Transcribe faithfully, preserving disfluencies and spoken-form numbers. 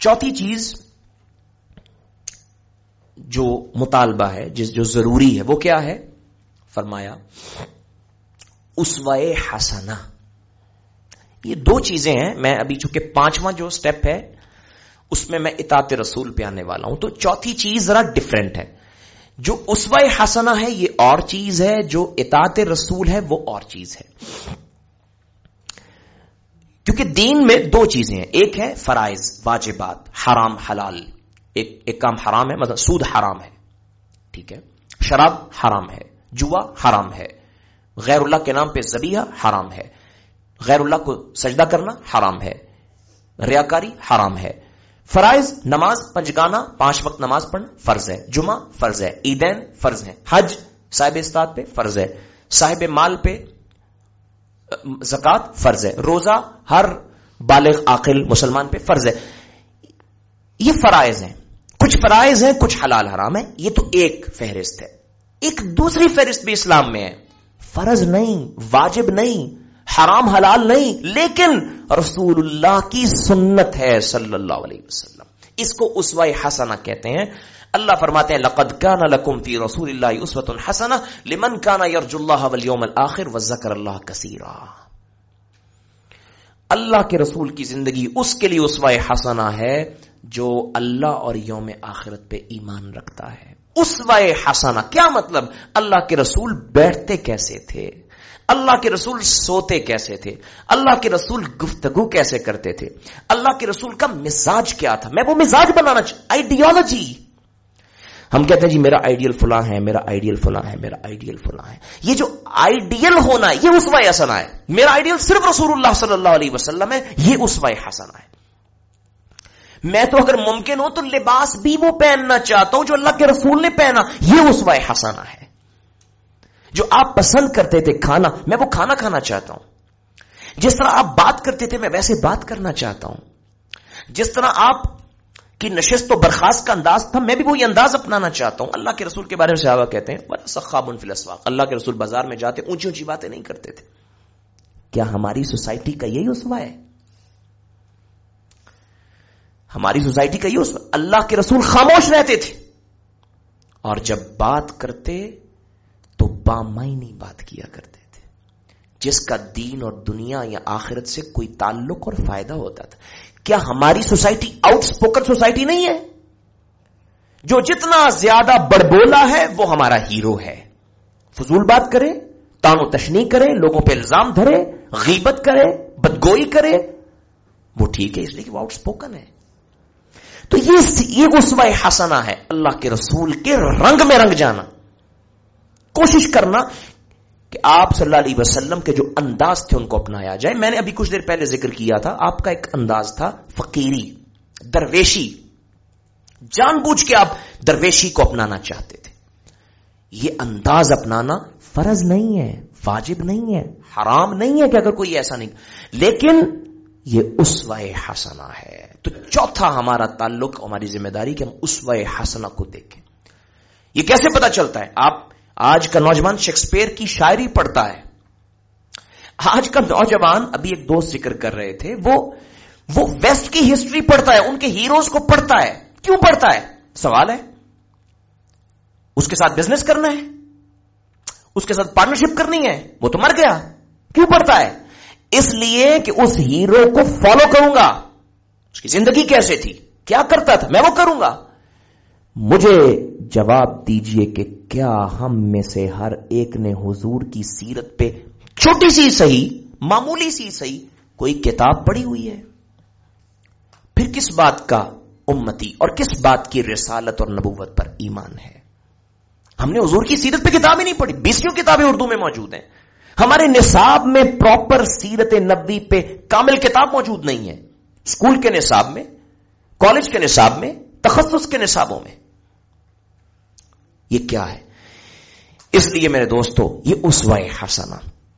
چوتھی چیز جو مطالبہ ہے، جس جو ضروری ہے، وہ کیا ہے؟ فرمایا اسوہ حسنہ. یہ دو چیزیں ہیں. میں ابھی چونکہ پانچواں جو سٹیپ ہے اس میں میں اطاعت رسول پہ آنے والا ہوں، تو چوتھی چیز ذرا ڈیفرنٹ ہے. جو اسوہ حسنہ ہے یہ اور چیز ہے، جو اطاعت رسول ہے وہ اور چیز ہے. کیونکہ دین میں دو چیزیں ہیں، ایک ہے فرائض واجبات، حرام حلال. ایک ایک کام حرام ہے، مثلا سود حرام ہے، ٹھیک ہے، شراب حرام ہے، جوا حرام ہے، غیر اللہ کے نام پہ ذبیحہ حرام ہے، غیر اللہ کو سجدہ کرنا حرام ہے، ریاکاری حرام ہے. فرائض نماز پنجگانہ پانچ وقت نماز پڑھنا فرض ہے، جمعہ فرض ہے، عیدین فرض ہیں، حج صاحب استطاعت پہ فرض ہے، صاحب مال پہ زکات فرض ہے، روزہ ہر بالغ عاقل مسلمان پہ فرض ہے. یہ فرائض ہیں. کچھ فرائض ہیں، کچھ حلال حرام ہے. یہ تو ایک فہرست ہے. ایک دوسری فہرست بھی اسلام میں ہے، فرض نہیں، واجب نہیں، حرام حلال نہیں، لیکن رسول اللہ کی سنت ہے صلی اللہ علیہ وسلم. اس کو اسوہ حسنہ کہتے ہیں. اللہ فرماتے ہیں لقد کان لکم فی رسول اللہ اسوۃ حسنہ لمن کان یرجو اللہ والیوم الآخر وذکر اللہ کثیرا. اللہ کے رسول کی زندگی اس کے لیے اسوہ حسنہ ہے جو اللہ اور یوم آخرت پہ ایمان رکھتا ہے. اسوہ حسنہ کیا مطلب؟ اللہ کے رسول بیٹھتے کیسے تھے، اللہ کے رسول سوتے کیسے تھے، اللہ کے رسول گفتگو کیسے کرتے تھے، اللہ کے رسول کا مزاج کیا تھا. میں وہ مزاج بنانا چاہتا، آئیڈیالوجی. ہم کہتے ہیں جی میرا آئیڈیل فلاں ہے، میرا آئیڈیل فلاں ہے، میرا آئیڈیل فلاں ہے. یہ جو آئیڈیل ہونا ہے یہ اسوہ حسنہ ہے. میرا آئیڈیل صرف رسول اللہ صلی اللہ علیہ وسلم ہے، یہ اسوہ حسنہ ہے. میں تو اگر ممکن ہو تو لباس بھی وہ پہننا چاہتا ہوں جو اللہ کے رسول نے پہنا، یہ اسوہ حسنہ ہے. جو آپ پسند کرتے تھے کھانا، میں وہ کھانا کھانا چاہتا ہوں. جس طرح آپ بات کرتے تھے میں ویسے بات کرنا چاہتا ہوں. جس طرح آپ کی نشست و برخاست کا انداز تھا میں بھی وہی انداز اپنانا چاہتا ہوں. اللہ کے رسول کے بارے میں صحابہ کہتے ہیں وَلَا سَخَّابٌ فِي الْأَسْوَاقِ، اللہ کے رسول بازار میں جاتے اونچی اونچی باتیں نہیں کرتے تھے. کیا ہماری سوسائٹی کا یہی اسوہ ہے؟ ہماری سوسائٹی کا یہ اسوہ؟ اللہ کے رسول خاموش رہتے تھے اور جب بات کرتے تو بامعنی بات کیا کرتے تھے، جس کا دین اور دنیا یا آخرت سے کوئی تعلق اور فائدہ ہوتا تھا. کیا ہماری سوسائٹی آؤٹ سپوکن سوسائٹی نہیں ہے؟ جو جتنا زیادہ بڑبولا ہے وہ ہمارا ہیرو ہے. فضول بات کرے، تان و تشنیع کرے، لوگوں پہ الزام دھرے، غیبت کرے، بدگوئی کرے، وہ ٹھیک ہے اس لیے کہ وہ آؤٹ سپوکن ہے. تو یہ یہ اسوہ حسنہ ہے، اللہ کے رسول کے رنگ میں رنگ جانا. کوشش کرنا کہ آپ صلی اللہ علیہ وسلم کے جو انداز تھے ان کو اپنایا جائے. میں نے ابھی کچھ دیر پہلے ذکر کیا تھا آپ کا ایک انداز تھا فقیری، درویشی. جان بوجھ کے آپ درویشی کو اپنانا چاہتے تھے. یہ انداز اپنانا فرض نہیں ہے، واجب نہیں ہے، حرام نہیں ہے کہ اگر کوئی ایسا نہیں، لیکن یہ اسوہ حسنہ ہے. تو چوتھا ہمارا تعلق، ہماری ذمہ داری کہ ہم اسوہ حسنہ کو دیکھیں. یہ کیسے پتا چلتا ہے؟ آپ آج کا نوجوان شیکسپیئر کی شاعری پڑھتا ہے. آج کا نوجوان، ابھی ایک دوست ذکر کر رہے تھے، وہ وہ ویسٹ کی ہسٹری پڑھتا ہے، ان کے ہیروز کو پڑھتا ہے. کیوں پڑھتا ہے؟ سوال ہے. اس کے ساتھ بزنس کرنا ہے، اس کے ساتھ پارٹنرشپ کرنی ہے، وہ تو مر گیا. کیوں پڑھتا ہے؟ اس لیے کہ اس ہیرو کو فالو کروں گا. اس کی زندگی کیسے تھی، کیا کرتا تھا، میں وہ کروں گا. مجھے جواب دیجئے کہ کیا ہم میں سے ہر ایک نے حضور کی سیرت پہ چھوٹی سی صحیح، معمولی سی صحیح کوئی کتاب پڑھی ہوئی ہے؟ پھر کس بات کا امتی اور کس بات کی رسالت اور نبوت پر ایمان ہے؟ ہم نے حضور کی سیرت پہ کتاب ہی نہیں پڑھی. بیسوں کتابیں اردو میں موجود ہیں. ہمارے نصاب میں پراپر سیرت نبوی پہ کامل کتاب موجود نہیں ہے. اسکول کے نصاب میں، کالج کے نصاب میں، تخصص کے نصابوں میں. یہ کیا ہے؟ اس لیے میرے دوستو یہ اسوہ حسنہ